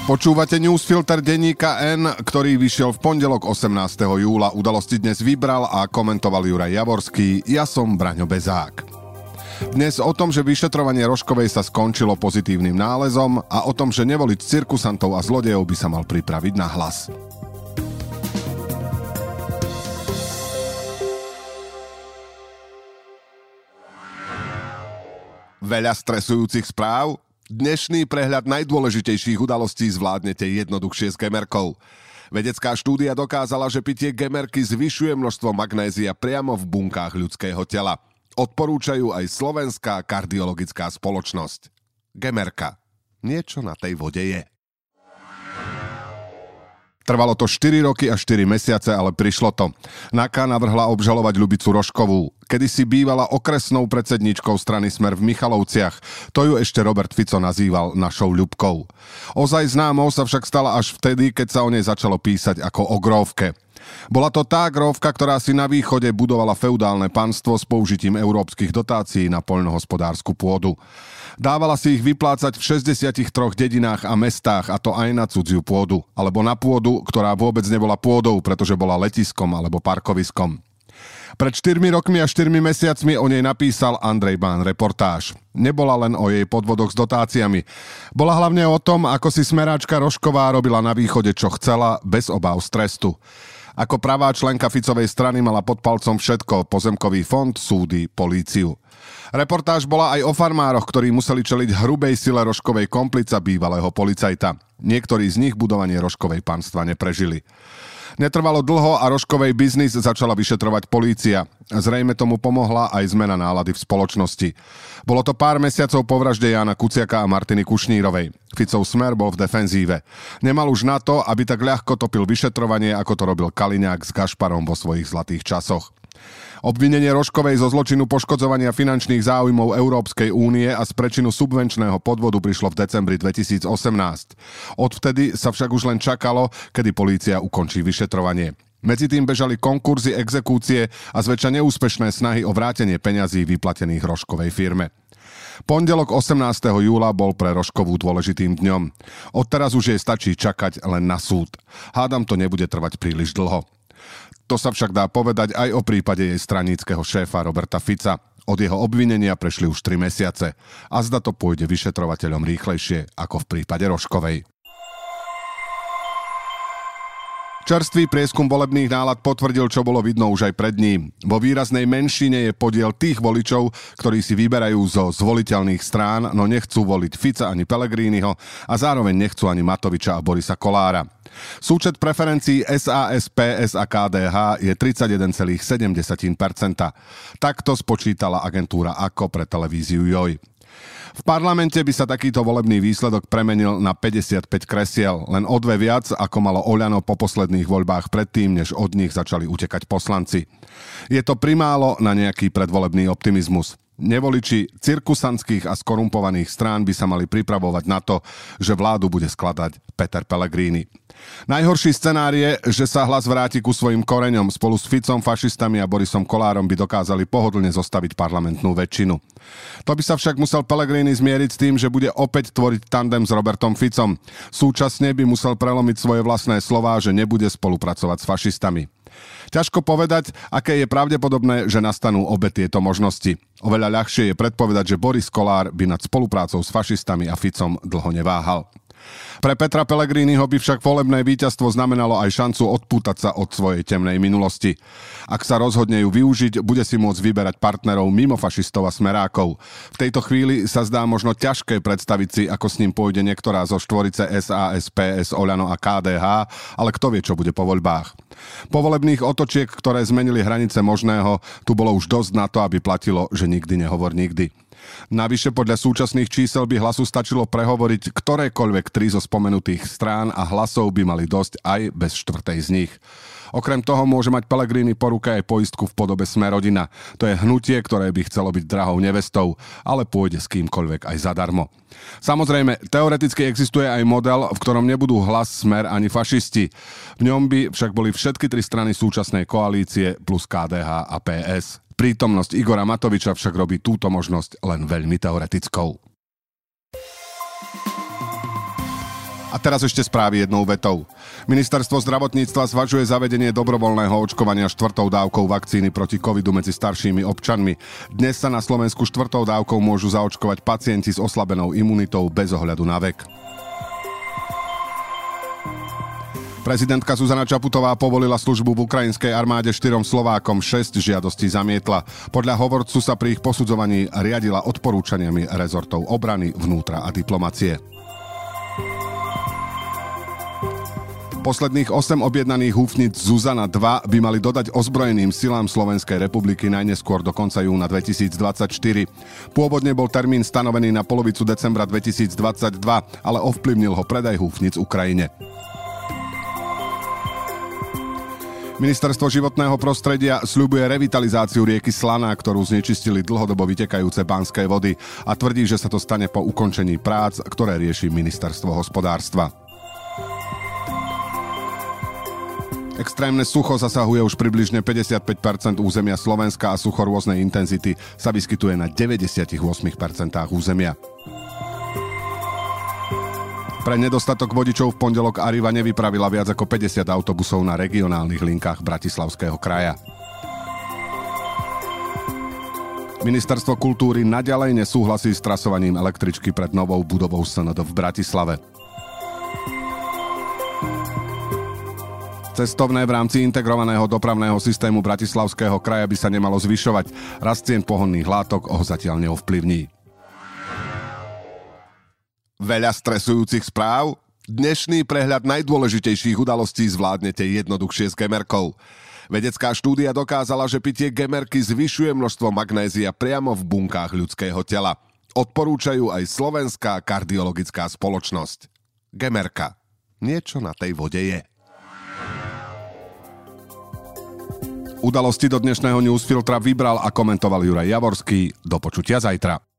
Počúvate newsfilter denníka N, ktorý vyšiel v pondelok 18. júla. Udalosti dnes vybral a komentoval Juraj Javorský. Ja som Braňo Bezák. Dnes o tom, že vyšetrovanie Rožkovej sa skončilo pozitívnym nálezom a o tom, že nevoliť cirkusantov a zlodejov by sa mal pripraviť na hlas. Veľa stresujúcich správ? Dnešný prehľad najdôležitejších udalostí zvládnete jednoduchšie s gemerkou. Vedecká štúdia dokázala, že pitie gemerky zvyšuje množstvo magnézia priamo v bunkách ľudského tela. Odporúčajú aj Slovenská kardiologická spoločnosť. Gemerka. Niečo na tej vode je. Trvalo to 4 roky a 4 mesiace, ale prišlo to. NAKA navrhla obžalovať Ľubicu Rožkovú. Kedysi bývala okresnou predsedničkou strany Smer v Michalovciach. To ju ešte Robert Fico nazýval našou Ľubkou. Ozaj známou sa však stala až vtedy, keď sa o nej začalo písať ako o grófke. Bola to tá grófka, ktorá si na východe budovala feudálne panstvo s použitím európskych dotácií na poľnohospodársku pôdu. Dávala si ich vyplácať v 63 dedinách a mestách, a to aj na cudziu pôdu, alebo na pôdu, ktorá vôbec nebola pôdou, pretože bola letiskom alebo parkoviskom. Pred 4 rokmi a 4 mesiacmi o nej napísal Andrej Bán reportáž. Nebola len o jej podvodoch s dotáciami. Bola hlavne o tom, ako si smeráčka Rožková robila na východe, čo chcela, bez obáv z trestu. Ako pravá členka Ficovej strany mala pod palcom všetko, pozemkový fond, súdy, políciu. Reportáž bola aj o farmároch, ktorí museli čeliť hrubej sile Rožkovej komplica bývalého policajta. Niektorí z nich budovanie Rožkovej panstva neprežili. Netrvalo dlho a Rožkovej biznis začala vyšetrovať polícia. Zrejme tomu pomohla aj zmena nálady v spoločnosti. Bolo to pár mesiacov po vražde Jána Kuciaka a Martiny Kušnírovej. Ficov Smer bol v defenzíve. Nemal už na to, aby tak ľahko topil vyšetrovanie, ako to robil Kaliňák s Gašparom vo svojich zlatých časoch. Obvinenie Rožkovej zo zločinu poškodzovania finančných záujmov Európskej únie a z prečinu subvenčného podvodu prišlo v decembri 2018. Odvtedy sa však už len čakalo, kedy polícia ukončí vyšetrovanie. Medzi tým bežali konkurzy, exekúcie a zväčša neúspešné snahy o vrátenie peňazí vyplatených Rožkovej firme. Pondelok 18. júla bol pre Rožkovú dôležitým dňom. Odteraz už jej stačí čakať len na súd. Hádam, to nebude trvať príliš dlho. To sa však dá povedať aj o prípade jej straníckeho šéfa Roberta Fica. Od jeho obvinenia prešli už 3 mesiace. A zda to pôjde vyšetrovateľom rýchlejšie ako v prípade Rožkovej. Čerstvý prieskum volebných nálad potvrdil, čo bolo vidno už aj pred ním. Vo výraznej menšine je podiel tých voličov, ktorí si vyberajú zo zvoliteľných strán, no nechcú voliť Fica ani Pellegriniho a zároveň nechcú ani Matoviča a Borisa Kollára. Súčet preferencií SAS, PS a KDH je 31,7%. Takto spočítala agentúra AKO pre televíziu JOJ. V parlamente by sa takýto volebný výsledok premenil na 55 kresiel, len o 2 viac, ako malo Oľano po posledných voľbách predtým, než od nich začali utekať poslanci. Je to primálo na nejaký predvolebný optimizmus. Nevoliči cirkusantských a skorumpovaných strán by sa mali pripravovať na to, že vládu bude skladať Peter Pellegrini. Najhorší scenár je, že sa Hlas vráti ku svojim koreňom. Spolu s Ficom, fašistami a Borisom Kollárom by dokázali pohodlne zostaviť parlamentnú väčšinu. To by sa však musel Pellegrini zmieriť s tým, že bude opäť tvoriť tandem s Robertom Ficom. Súčasne by musel prelomiť svoje vlastné slová, že nebude spolupracovať s fašistami. Ťažko povedať, aké je pravdepodobné, že nastanú obe tieto možnosti. Oveľa ľahšie je predpovedať, že Boris Kollár by nad spoluprácou s fašistami a Ficom dlho neváhal. Pre Petra Pellegriniho by však volebné víťazstvo znamenalo aj šancu odpútať sa od svojej temnej minulosti. Ak sa rozhodne ju využiť, bude si môcť vyberať partnerov mimo fašistov a smerákov. V tejto chvíli sa zdá možno ťažké predstaviť si, ako s ním pôjde niektorá zo štvorice SAS, PS, Oľano a KDH, ale kto vie, čo bude po voľbách. Povolebných otočiek, ktoré zmenili hranice možného, tu bolo už dosť na to, aby platilo, že nikdy nehovor nikdy. Navyše podľa súčasných čísel by Hlasu stačilo prehovoriť ktorékoľvek 3 zo spomenutých strán a hlasov by mali dosť aj bez 4. z nich. Okrem toho môže mať Pellegrini po ruke aj poistku v podobe Smer-rodina. To je hnutie, ktoré by chcelo byť drahou nevestou, ale pôjde s kýmkoľvek aj zadarmo. Samozrejme, teoreticky existuje aj model, v ktorom nebudú Hlas, Smer ani fašisti. V ňom by však boli všetky 3 strany súčasnej koalície plus KDH a PS. Prítomnosť Igora Matoviča však robí túto možnosť len veľmi teoretickou. A teraz ešte správy jednou vetou. Ministerstvo zdravotníctva zvažuje zavedenie dobrovoľného očkovania 4. dávkou vakcíny proti covidu medzi staršími občanmi. Dnes sa na Slovensku 4. dávkou môžu zaočkovať pacienti s oslabenou imunitou bez ohľadu na vek. Prezidentka Zuzana Čaputová povolila službu v ukrajinskej armáde 4 Slovákom, 6 žiadostí zamietla. Podľa hovorcu sa pri ich posudzovaní riadila odporúčaniami rezortov obrany, vnútra a diplomacie. Posledných 8 objednaných húfnic Zuzana 2 by mali dodať ozbrojeným silám Slovenskej republiky najneskôr do konca júna 2024. Pôvodne bol termín stanovený na polovicu decembra 2022, ale ovplyvnil ho predaj húfnic Ukrajine. Ministerstvo životného prostredia sľubuje revitalizáciu rieky Slaná, ktorú znečistili dlhodobo vytekajúce banské vody a tvrdí, že sa to stane po ukončení prác, ktoré rieši Ministerstvo hospodárstva. Extrémne sucho zasahuje už približne 55% územia Slovenska a sucho rôznej intenzity sa vyskytuje na 98% územia. Pre nedostatok vodičov v pondelok Arriva nevypravila viac ako 50 autobusov na regionálnych linkách Bratislavského kraja. Ministerstvo kultúry naďalej nesúhlasí s trasovaním električky pred novou budovou SND v Bratislave. Cestovné v rámci integrovaného dopravného systému Bratislavského kraja by sa nemalo zvyšovať. Rast cien pohonných látok ho zatiaľ neovplyvní. Veľa stresujúcich správ? Dnešný prehľad najdôležitejších udalostí zvládnete jednoduchšie s Gemerkou. Vedecká štúdia dokázala, že pitie Gemerky zvyšuje množstvo magnézia priamo v bunkách ľudského tela. Odporúčajú aj Slovenská kardiologická spoločnosť. Gemerka. Niečo na tej vode je. Udalosti do dnešného newsfiltra vybral a komentoval Juraj Javorský. Do počutia zajtra.